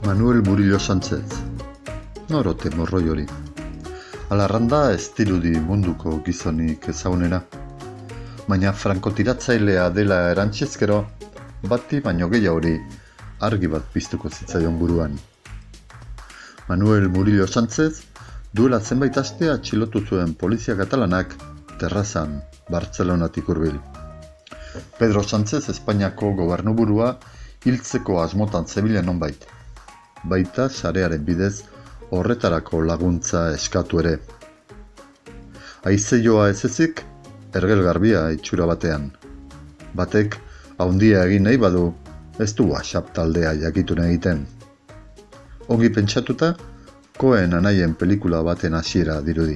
Manuel Murillo Sánchez. Norote morroi hori. Alarranda ez dirudi munduko gizonik ezagunera. Baina frankotiratzailea dela erantzezkero, bati baino gehiago argi bat piztuko zitzaion buruan. Manuel Murillo Sánchez duela zenbait aste atxilotu zuen polizia katalanak terrazan, Bartzelonatik hurbil. Pedro Sánchez Espainiako gobernuburua hiltzeko asmotan zebilen nonbait. Baita sarearen bidez horretarako laguntza eskatu ere. Haizeioa ez ezik, ergel garbia itxura batean. Batek haundia egin nahi badu, ez du WhatsApp taldea jakitun egiten. Ongi pentsatuta, Cohen anaien pelikula baten hasiera dirudi.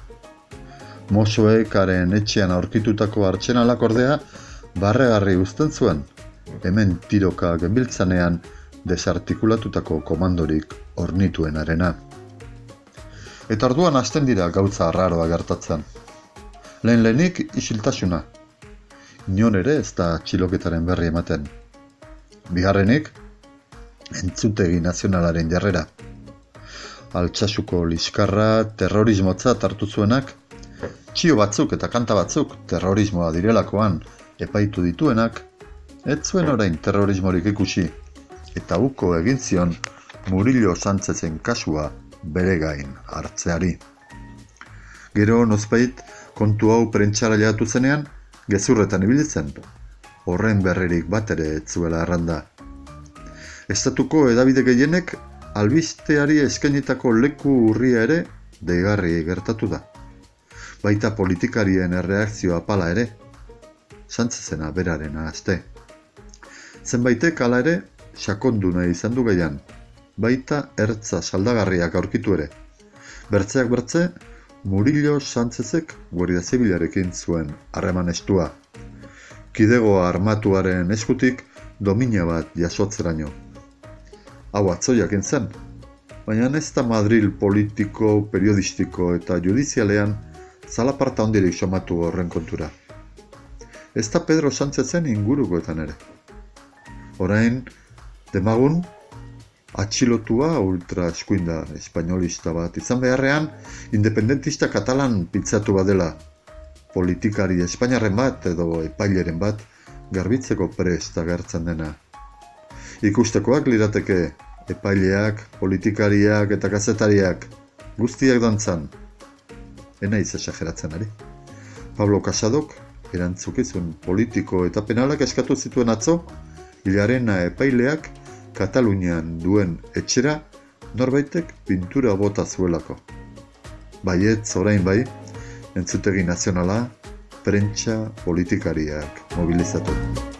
Mossoek haren etxean aurkitutako artsenalak ordea barregarri uzten zuen, hemen tiroka genbiltzanean desartikulatutako komandorik ornituenarena. Eta orduan hasten dira gauza arraroa gertatzen. Lehenik isiltasuna. Inon ere ez da atxiloketaren berri ematen. Bigarrenik, entzutegi nazionalaren jarrera. Altsasuko liskarra terrorismotzat hartu zuenak, txio batzuk eta kanta batzuk terrorismoa direlakoan epaitu dituenak, ez zuen orain terrorismorik ikusi, eta uko egin zion Murillo Sánchezen kasua bere gain hartzeari. Gero nozbait kontu hau prentxara jatu zenean, gezurretan ibili zen, horren berririk bat ere ez zuela erranda. Estatuko hedabide gehienek albisteari eskainitako leku urria ere deigarri gertatu da. Baita politikarien erreakzioa pala ere, Sánchezena berarena azte. Zenbaitek hala ere, sakonduna izan du gaian, baita ertza saldagarriak aurkitu ere. Bertzeak bertze, Murillo Sánchezek Guardia Zibilarekin zuen harreman estua. Kidegoa armatuaren eskutik domina bat jasotzeraino. Hau atzoiak zen, baina ez da Madril politiko, periodistiko eta judizialean zalaparta hondirik somatu horren kontura. Ez da Pedro Sánchezen ingurukoetan ere. Orain, demagun, atxilotua ultra eskuindar espainolista bat izan beharrean, independentista katalan pitzatu badela, politikari espainarren bat edo epaileren bat garbitzeko prest agertzen dena. Ikustekoak lirateke epaileak, politikariak eta kazetariak guztiak dantzan. Enaiz esageratzen ari. Pablo Casadok erantzukizun politiko eta penalak eskatu zituen atzo, Ilarena epaileak Katalunian duen etxera norbaitek pintura bota zuelako. Baietz orain bai, entzutegi nazionala, prentsa politikariak mobilizatu.